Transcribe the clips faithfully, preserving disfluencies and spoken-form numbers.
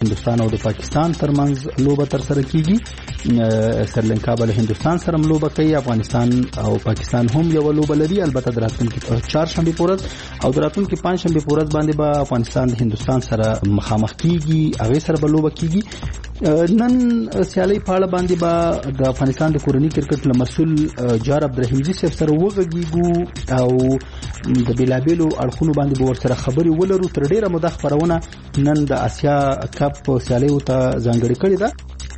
هندستان او د پاکستان ترمنځ لوبه تر سره کیږي. سریلانکا به هندستان سره لوبه کوي. افغانستان او پاکستان هم یو لوبه لري، البته دراتونکو چهارشنبه پورز او دراتونکو پنځشنبه پورز باندې به با افغانستان د هندستان سره مخامخ کیږي، هغه سره به لوبه کیږي. نن سیالي په اړه باندې به د افغانستان د کورني کرکټ له مسؤل جار عبدالرحیمزي صاحب سره وغږیږو او د بیلابیلو اړخونو باندې به ورسره خبرې ولرو. تر ډیره موده خبرونه نن د آسیا کپ سیالیو ته ځانګړې کړې ده.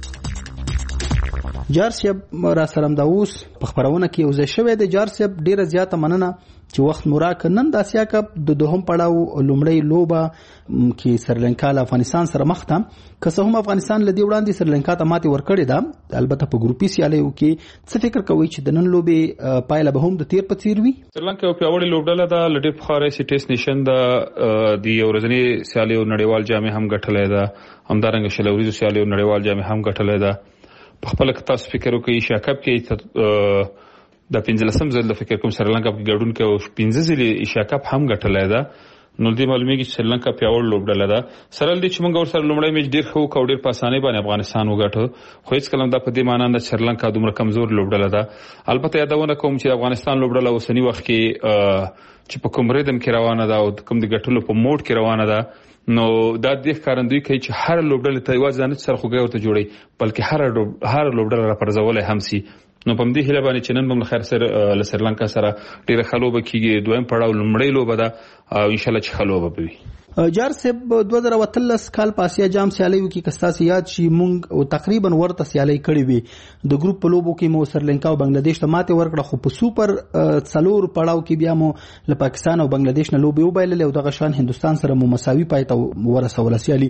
جار صاحب را سره د اوس په خبرونه کې یو ځای شوی دی. جار صاحب ډیره زیاته مننه چې وخت مو راکړ. نن د آسیا کپ د دوهم پړاو لومړی لوبه کې سریلانکا له افغانستان سره مخ ده. که څه هم افغانستان له دې وړاندې سریلانکا ته ماتې ورکړې ده، البته په ګروپي سیالیو کې څه فکر کوئ چې د نن لوبې پایله به هم د تیر په څیر وي؟ سریلانکا یو پیاوړې لوبډله ده، له ډېر پخوا راهیسې ټیسټ نیشن ده، د یو ورځني سیالیو نړیوال جام هم ګټلی ده، همدارنګه شل ورځو سیالیو نړیوال جام هم ګټلی ده. په خپله که تاسو فکر وکړئ ایشیا کپ کې د پنځلسم ځل د فکر کوم سریلانکا په ګډون کې او پنځه ځلې ایشیا کپ هم ګټلی ده، نو دې معلومیږي چې سریلانکا پیاوړې لوبډله ده. سره له دې چې موږ ورسره لومړی میچ ډېر ښه وکړو او ډېر په اسانۍ باندې افغانستان وګټو، خو هېڅکله هم دا په دې معنا نه ده چې سریلانکا دومره کمزور لوبډله ده. البته یادونه کوم چې افغانستان لوبډله اوسني وخت کې چې په کوم ریدم کې روانه ده او کوم د ګټلو په موډ کې روانه ده، نو دا د ښکارندوی کوي چې هر لوبډله ته یوازې ځانته سرخوږی ورته جوړي، بلکې هر هر لوبډله راپرځولی هم سي. نو په دې هیله باندې چې نن به له خیر سره له سریلانکا سره ډیره ښه لوبه کیږي. دویم پړاو لومړی لوبه ده او ان شاء الله چې ښه لوبه به وي. جار صاحب دوه زره اتلس کال په آسیا جام سیالیو کې کستاسي یاد شي مونږ تقریبا ورته سیالي کړې وي. د ګروپ په لوبو کې مو سریلانکا او بنگلاديش ته ماته ورکړه، خو په سوپر څلور پړاو کې بیا مو له پاکستان او بنگلاديش نه لوبي وبایللې او دغه شان هندستان سره مو مساوي پای ته ورسول سیالي.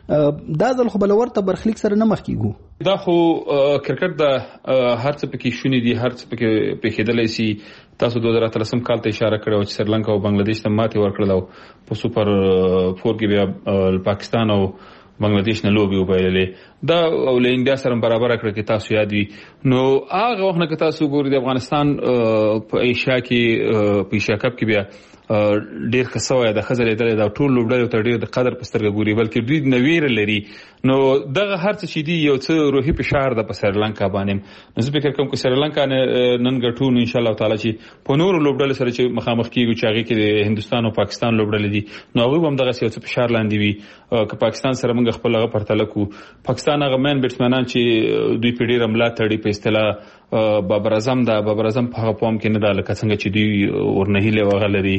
دا ځل خو بل ورته برخلیک سره نه مخ کیږو. دا خو کرکټ د هر څه پکې شونې دي، هر څه پکې پېښېدلی سي. تاسو دوه زره اتلسم کال ته اشاره کړې چې سریلانکا او بنگلاديش ته ماتې ورکړله او په سوپر فور کې بیا پاکستان او بنگلاديش نه لوبي وبایللې. دا او له انډیا سره برابر کړ کې تاسو یاد وي. نو هغه وخت نه که تاسو ګورئ د افغانستان په ایشیا کې په ایشیا کپ کې بیا ډیر ښه سوی د ښځه لیدلی دا ټول لوبډلې ته ډیر د قدر په سترګه ګوري، بلکې دوی نه ویره لري. نو دغه هر څه چې دي یو څه روحي فشار ده په سریلانکا باندې. نو زه فکر کوم چې سریلانکا نن ګټو نو ان شاء الله تعالی چې په نورو لوبډلې سره چې مخامخ کیږي چې هغه کې د هندستان او پاکستان لوبډلې دي، نو هغه هم دغه یو څه فشار لاندې وي. که پاکستان سره موږ خپل هغه پرتله کو، پاکستان هغه مین بیټسمنان چې دوی په ډیر املا تړي په اصطلاح بابر اعظم ده، بابر اعظم په هغه پام کې نه ده لکه څنګه چې دوی ورنهیله وغلري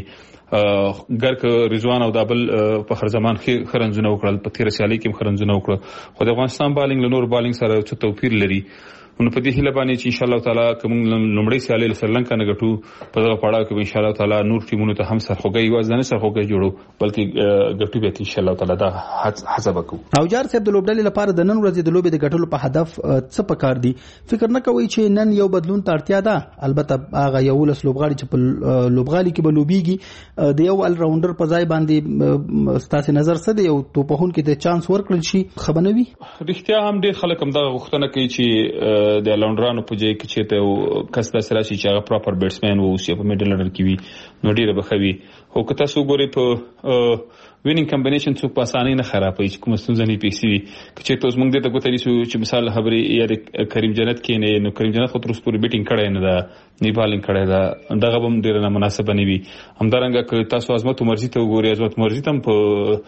ګرک رضوان او دابل په هر زمان کې خرنځونه وکړل، په تیر سیالي کې خرنځونه وکړل، خو د افغانستان بالینګ له نور بالینګ سره څه توپیر لري. نو په دې هیله باندې چې ان شاء الله تعالی کوم لومړی سیالي له سریلانکا نه ګټو، په دغه پړاو کې ان شاء الله تعالی نور ټیمونو ته هم سرخوږی یوازې نه سرخوږی جوړو بلکې ګټو به ان شاء الله تعالی دا حساب وکړو. او جار صاحب د لوبډلې لپاره د نن ورځې د لوبې د ګټلو په هدف څه پکار دي؟ فکر نه کوي چې نن یو بدلون ته اړتیا ده؟ البته هغه یو لس لوبغاړي چې په لوبغالي کې به لوبيږي د یو ال راونډر په ځای باندې ستاسو نظر څه دی؟ یو توپهون کې د چانس ورکړل شي خبرنوي؟ رښتیا هم ډېر خلک هم دغه غوښتنه کوي چې د لاونډرانو په ځای کې چې ته کس داسې راشي چې هغه پراپر بیټسمن واوسي په میډل اورډر کې وي، نو ډېره به ښه وي. خو که تاسو وګورئ په وینینګ کمبینیشن څوک په اسانۍ نه خرابوي چې کومه ستونزه نه پیښ شي. که چېرته اوس موږ دې ته ګوته نیسو چې مثال خبرې یا د کریم جنت کښېنې، نو کریم جنت خو تر اوسه پورې بیټینګ کړی نه ده، نه بالینګ کړی ده، دغه به هم ډېره نامناسبه نه وي. همدارنګه که تاسو عظمت عمرزي ته وګورئ، عظمت عمرزي ته هم په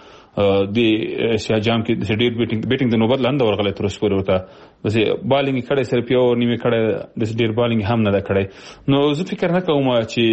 د ایشیا جام کې ډېر بیټینګ بیټینګ د نوبت لاندې ورغلی تر اوسه پورې ورته بس بالینګ یې کړی، صرف یو نیمې کړی، داسې ډېر بالینګ هم نه ده کړی. نو زه فکر نه کوم چې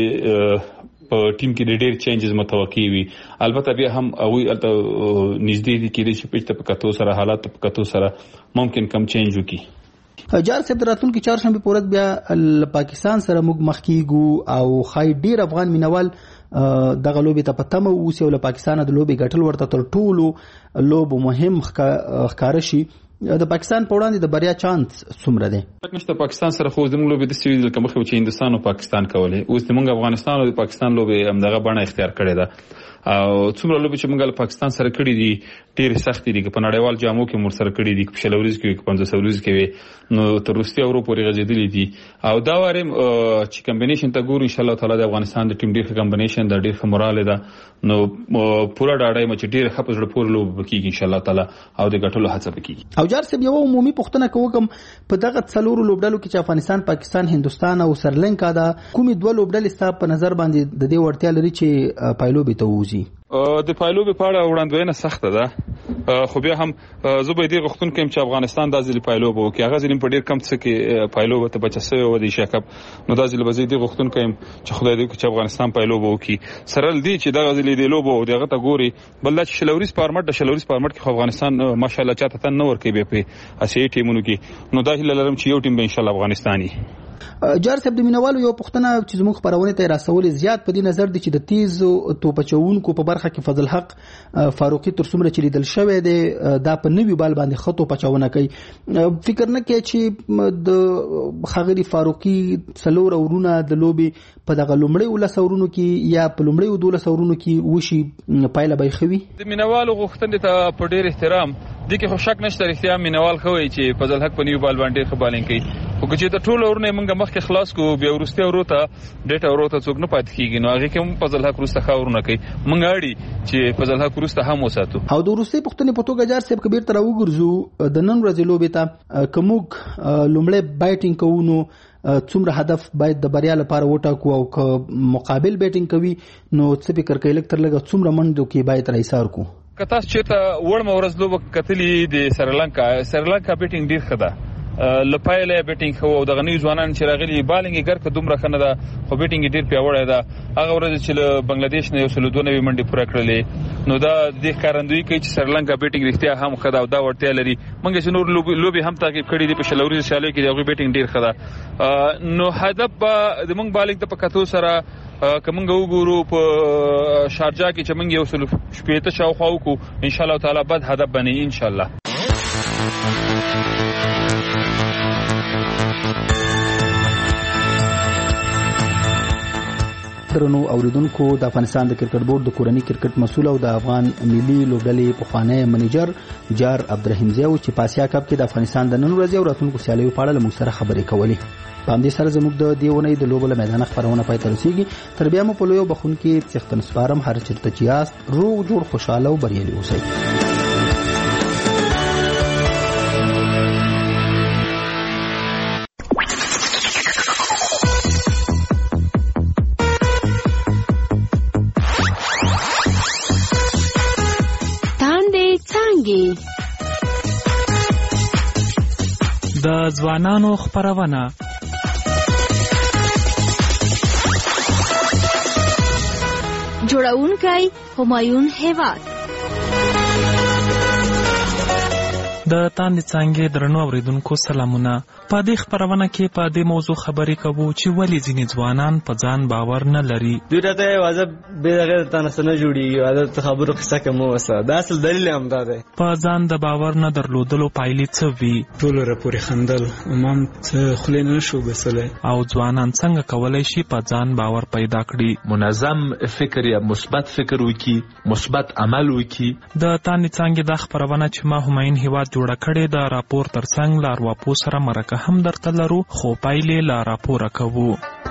په ټیم کې ډېر چینجز متوقع وي. البته بیا هم هغوی هلته نږدې دي کېدای شي پیچ ته په کتو سره، حالات ته په کتو سره ممکن کم چینج وکړي. جار صاحب د راتلونکي چهارشنبې په ورځ بیا پاکستان سره موږ مخ کیږو او ښایي ډېر افغان مینوال دغه لوبې ته په تمه واوسي او له پاکستانه د لوبې ګټل ورته تر ټولو لوبو مهم ښکاره شي. د پاکستان په وړاندې د بریا چانس څومره دی؟ نشته. پاکستان سره خو زموږ لوبې داسې وي لکه مخکې چې هندوستان او پاکستان کولې، اوس زموږ افغانستان او د پاکستان لوبې همدغه بڼه اختیار کړې ده. او څومره لوبې چې موږ له پاکستان سره کړې دي ډېر سخت دي په نړیوال جامو کې موږ سره کړې دي په شلوريز کې پنځه سوريز کې نو تر روسي اورو پورې غځېدلې دي او دا واره چې کمبینیشن ته ګورو ان شاء الله تعالی د افغانستان د ټیم ډېر کمبینیشن د ډېر مورال ده نو پورا ډاډای مچ ډېر خپل جوړ پور لوب کیږي ان شاء الله تعالی او د ګټلو هڅه وکړي او جار سب یو عمومي پښتنه کوم په دغه څلورو لوبډلو کې چې افغانستان پاکستان هندستان او سریلانکا دا کومې دوه لوبډلې ستاسو په نظر باندې د دې ورتیا لري چې پایلوبې ته وځي د پایلوبې په اړه وړاندوینه سخته ده خو بیا هم زه به دې غوښتون کوم چې افغانستان د ځلې پایلوب وکړي هغه ځلې په ډېر کم څه کې پایلوب ته بچسوي و د شکب نو د ځلې به زه دې غوښتون کوم چې خدای دې چې افغانستان پایلوب وکړي سره دی چې د ځلې د لوب او دغه ته ګوري بل چې شلوريز فارمټ د شلوريز فارمټ کې افغانستان ماشاءالله چاته تن نه ور کوي په اسي ټیمونو کې نو دا هیله لرم چې یو ټیم به ان شاء الله افغانستاني جار صاحب د مینوالو یو پښتنه چې زموږ خبرونه ته راسول زیات په دې نظر دي چې د تیز توپچونکو په برخه کې فضل حق فاروقي تر څومره چې لیدل شوی دی دا په نوی بال باندې خطو پچاونه کوي فکر نه کوي چې د خغری فاروقي څلور اورونه د لوبي په دغه لومړی ول سورونو کې یا په لومړی ودول سورونو کې وشي پایله به خوي د مینوالو غوښتنې ته په ډېر احترام دي کې خو شک نشته رښتیا مینوال خوي چې فضل حق په نیو بال باندې خبالین کوي او چې د ټولو اورونه موږ مخکې خلاص کو بیا ورسته وروته ډیټا وروته څوک نه پات کیږي نو هغه کوم فضل حق ورسته خاورونه کوي موږ اړي چې فضل حق ورسته هم وساتو او د روسي پښتنې په توګه جار صاحب کبیر تر وګرځو د نن ورځې لوبې ته کومک لومړی بایټینګ کوونو څومره هدف باید د بریا لپاره وټاکو او که مقابل بیټینګ کوي نو څه فکر کوي لکه تر لګه څومره منډو کې باید رایسار کو که تاسو چې ته وړ مورز لوب کتلې د سریلانکا سریلانکا بیټینګ ډیر ښه ده لپایله بیټینګ خو د غنی ځوانان چې راغلي بالینګ ګر دومره خنه ده خو بیټینګ ډیر پیاوړی ده هغه ورځ چې له بنگلاديش نه یو سل دوه نوي منډي پوره کړلې نو دا د کارندوی کوي چې سریلانکا بیټینګ رښتیا هم خدا او دا ورته لري منګه چې نور لوبي هم تعقیب کړي دي په شلوري سیالي کې دغه بیټینګ ډیر خدا نو هدف د موږ بالینګ ته پکاتو سره کومنګ وګورو په شارجا کې چې موږ یو سل شپېته شاوخوا وکړو ان شاء الله تعالی بعد هدف بني ان شاء الله درنو اوریدونکو د افغانستان د کرکټ بورډ د کورنۍ کرکټ مسؤل او د افغان ملي لوبډلې پخوانی منیجر جار عبدالرحیم زیو چې په اسیا کپ کې د افغانستان د نن ورځې او راتلونکو سیالیو په اړه موږ سره خبرې کولې په همدې سره زموږ د دیونې د لوبو له میدان خبرونه پای ته رسیږي تر بیا مو په لویو بخون کې څښتن سپارم هر چیرته چې یاست روغ جوړ خوشاله او بریالي اوسئ د ځوانانو خبرونه جوړونکی همایون هیواد د تاندې څنګه درنو اوریدونکو سلامونه په دې خبرونه کې په دې موضوع خبرې کوو چې ولې ځینې ځوانان په ځان باور نه لري دوی راته واځه به دغه تاسو نه جوړي واځه خبرو قصه کوم وسه دا اصل دلیل هم دا دی په ځان د باور نه درلودلو پایلې څه وي ټول راپورې خندل امام څه خلین نه شو بسله او ځوانان څنګه کولای شي په ځان باور پیدا کړي منظم فکر یا مثبت فکر وکي مثبت عمل وکي د تاندې څنګه د خبرونه چې ما همایون هیواد جوړه کړې د راپور ترڅنګ لار واپو سره مرکه هم درته لرو خو پایلې لا راپور کوو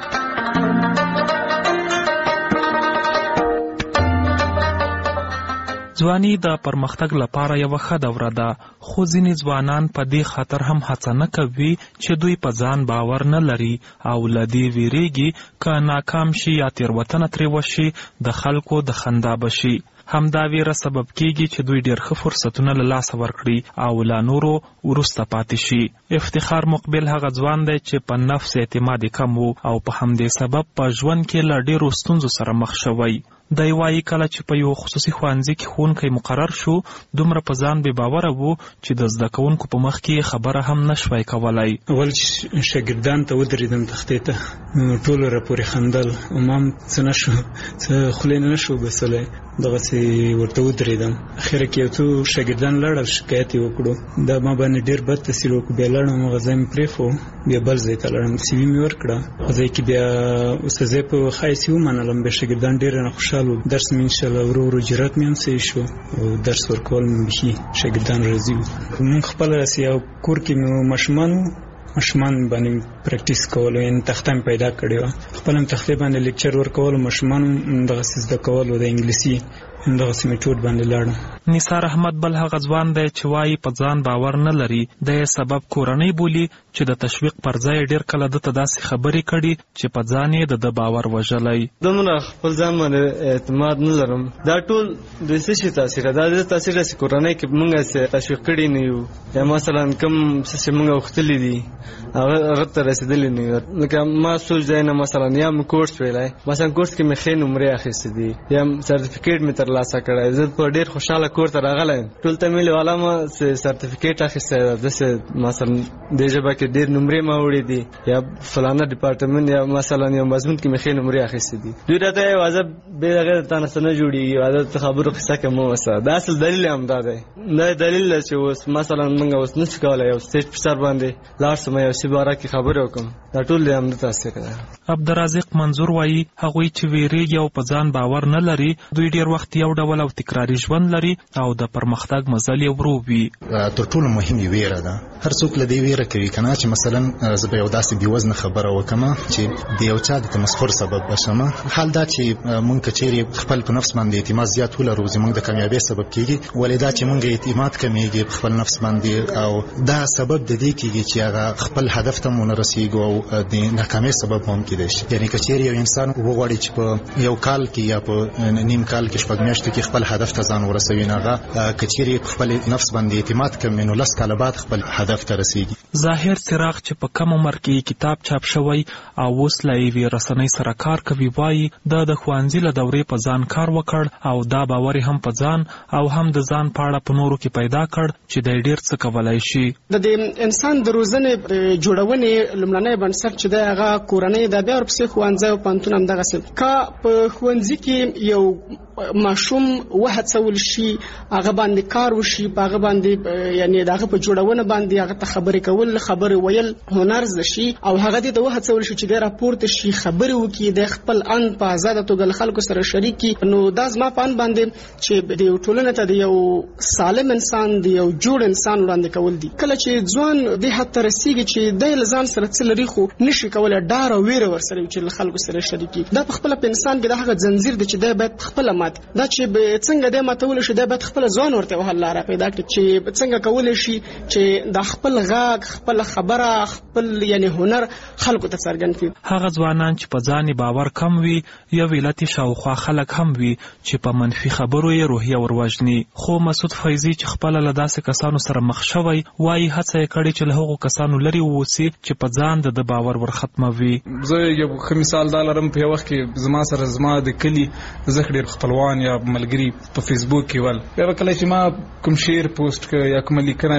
ځواني د پرمختګ لپاره یو ښه دوره ده خو ځینې ځوانان په دې خاطر هم هڅه نه کوي چې دوی په ځان باور نه لري او له دې ویریږي که ناکام شي یا تېروتنه ترې وشي د خلکو د خندا بشي همدا ویره سبب کیږي چې دوی ډېر ښه فرصتونه له لاسه ورکړي او لا نورو وروسته پاتې شي افتخار مقبل هغه ځوان دی چې په نفس اعتماد کم وو او په همدې سبب په ژوند کې له ډېرو ستونزو سره مخ شوی دی وایي کله چې په یو خصوصي ښوونځي کې ښوونکی مقرر شو دومره په ځان بې باوره وو چې د زده کوونکو په مخ کې خبره هم نشوای کولی اول چې شاګردان ته ودرېدم تختې ته ټول راپورې خندل امام څه نه شو څه خولې نه شو بسلی دغسې ورته ودرېدم. اخره کې یو څو شاګردان لاړل، شکایت یې وکړو. دا ما باندې ډېر بد تاثیر وکړو. بیا لاړم هغه ځای مې پرېښو، بیا بل ځای ته لاړم، سی وي مې ورکړه. هغه ځای کې بیا استاذۍ په ښایست یې ومنلم. بیا شاګردان ډېر رانه خوشحال وو. درس مې انشاءالله ورو ورو جرات مې هم صحیح شو او درس ورکول مې بیخي شاګردان راضي وو. مونږ خپله راسي یو کور کې مې ماشومان وو، ماشومان باندې پریکټیس کولو، یعنې تخته مې پیدا کړې وه. خپله مې تختې باندې لیکچر ورکولو، ماشومان دغسې زده کولو د انګلیسي دغسې میټود باندې لاړم. نثار احمد بل هغه ځوان دی چې وایي په ځان باور نه لري. د یې سبب کورنۍ بولي چې د تشویق پر ځای ډېر کله دته داسې خبرې کړي چې په ځان یې د ده باور وژلی. دومره خپل ځان باندې اعتماد نه لرم. دا ټول د څه شي تاثیر ده؟ دا د تاثیر ده چې کورنۍ کې موږ تشویق کړي نه یو، یا مثلا کوم څه چې موږ غوښتلي دي هغه ته رسېدلي نه یو. لکه ما څو ځای نه مثلا یا مې کورس ویلی، مثلا کورس کې مې ښې نمرې اخیستې دي یا سرټیفیکیټ مې ترلاسه کړی. زه په ډېر خوشحاله کور ته راغلی یم. ټول ته مې والا ما سرټیفیکیټ اخیستی ده، داسې مثلا دې ژبه کې ډېر نمرې ما وړي دي یا فلانه ډپارټمنټ یا مثلا یو مضمون کې مې ښې نمرې اخیستې دي. دوی راته وایي واضح بې هغې د تا نه څه نه جوړېږي، واضح د خبرو قصه کې مه اوسه. دا اصل دلیل هم دا دی. دا دلیل دی چې اوس مثلا موږ اوس نه شو کولی یو سټیج په سر باندې لاړ شم یو شي باره کې خبرې وکړم. دا ټول د همده تاثیر ده. عبدالرازق منظور وایي هغوی چې ویریږي او په ځان باور نه لري، دوی ډېر وخت یو ډول او تکراري ژوند لري او د پرمختګ مزل یې ورو وي. تر ټولو مهم یې ویره ده. هر څوک له دې ویره کوي که نه چې مثلا زه به یو داسې بېوزنه خبره وکړم چې د یو چا د تمسخر سبب بشم. حال دا چې مونږ که چیرې خپل په نفس باندې اعتماد زیات ولرو زموږ د کامیابۍ سبب کېږي، ولې دا چې مونږ اعتماد کمیږي په خپل نفس باندې او دا سبب د دې کېږي چې هغه خپل هدف ته مو نه رسېږو او د ناکامۍ سبب هم کېدی شي. یعنې که چیرې یو انسان وغواړي چې په یو کال کې یا په نیم کال کې شپږ میاشتو کې خپل هدف ته ځان ورسوي، نو هغه که چیرې په خپل نفس باندې اعتماد کمي نو لس کاله بعد خپل هدف ته رسېږي. ظاهر څراغ چې په کم عمر کې کتاب چاپ شوی او اوس له یوې رسنۍ سره کار کوي وایي دا د ښوونځي له دورې په ځان کار وکړ او دا باور هم په ځان او هم د ځان په اړه په نورو کې پیدا کړ چې دی ډېر څه کولی شي. د دې انسان د روزنې جوړونې لومړنی بنسټ چې دی هغه کورنۍ ده، بیا ورپسې ښوونځی او پوهنتون همدغسې. که په ښوونځي کې یو ماشوم وهڅول شي، هغه باندې کار وشي، په هغه باندې یعنې د هغه په جوړونه باندې هغه ته خبرې کول، خبرې ویل هنر زده شي او هغه دې ته وهڅول شي چې دی راپورته شي، خبرې وکړي، د خپل ان په ازاده توګه له خلکو سره شریک کړي. نو دا زما په ان باندې چې د یو ټولنې ته د یو سالم انسان، د یو جوړ انسان وړاندې کول دي. کله چې ځوان دې حد ته رسېږي چې دی له ځان سره څه لري خو نشي کولی ډار او ویره ورسره وي چې له خلکو سره شریک کړي، دا په خپله په انسان کې د هغه ځنځیر دی چې دی باید خپله مات دا چې څنګه دی ماتولی شي، دی باید خپله ځوان ورته یو حل لاره پیدا کړي چې څنګه کولی شي چې د خپل غږ، خپله خبره، خپل یعنې هنر خلکو ته څرګند کړي. هغه ځوانان چې په ځان باور کم وي، یو علت شاوخوا خلک هم وي چې په منفي خبرو یې روحیه وروژني. خو مسعود فیضي چې خپله له داسې کسانو سره مخ شوی وایي هڅه یې کړې چې له هغو کسانو لرې واوسي چې په ځان د ده باور ورختموي. زه یو ښه مثال دا لرم، په یو وخت کې زما سره زما د کلي زه ډېر خپلوان یا ملګري په فیسبوک کې ول، بیا به کله چې ما کوم شعر پوسټ کړ یا کومه لیکنه